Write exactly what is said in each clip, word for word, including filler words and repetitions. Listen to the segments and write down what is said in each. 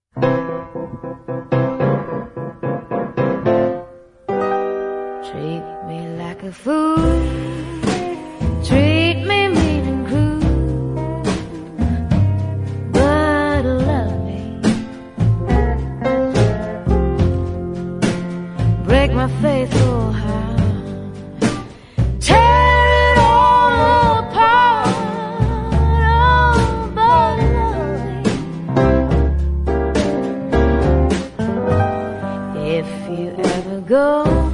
Treat me like a fool, treat me mean and cruel, but love me. Break my faith for how, tear it all apart, oh, but love me. If you ever go,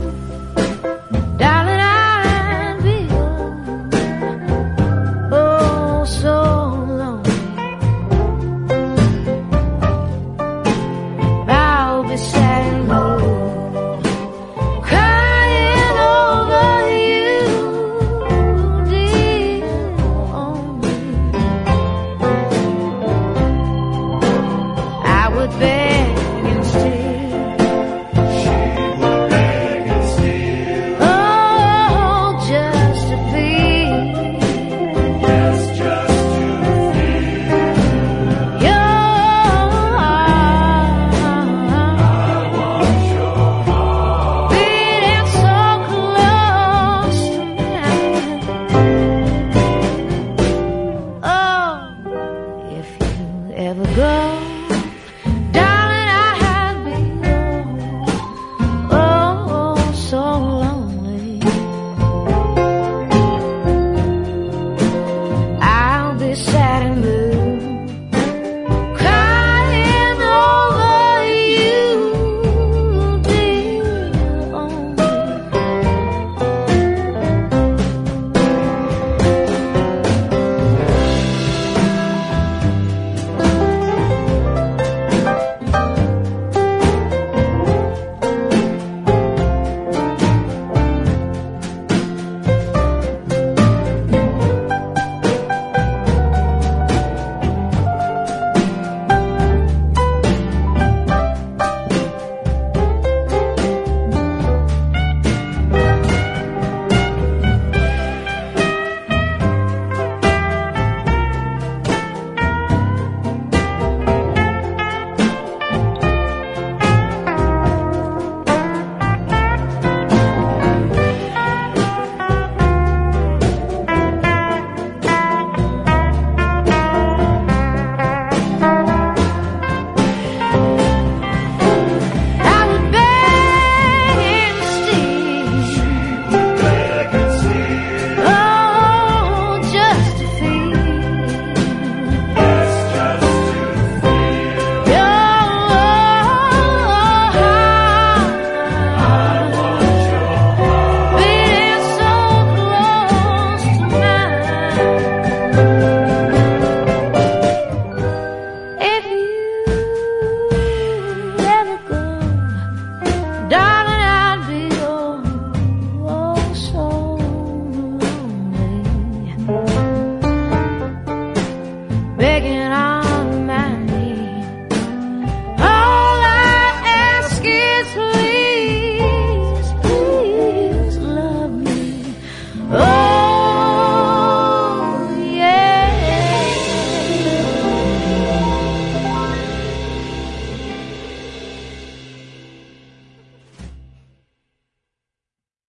ever go, darling, I'd be oh, oh, so lonely. I'll be sad and blue, crying over you, dear, only. Begging on my knees, all I ask is please, please love me. Oh,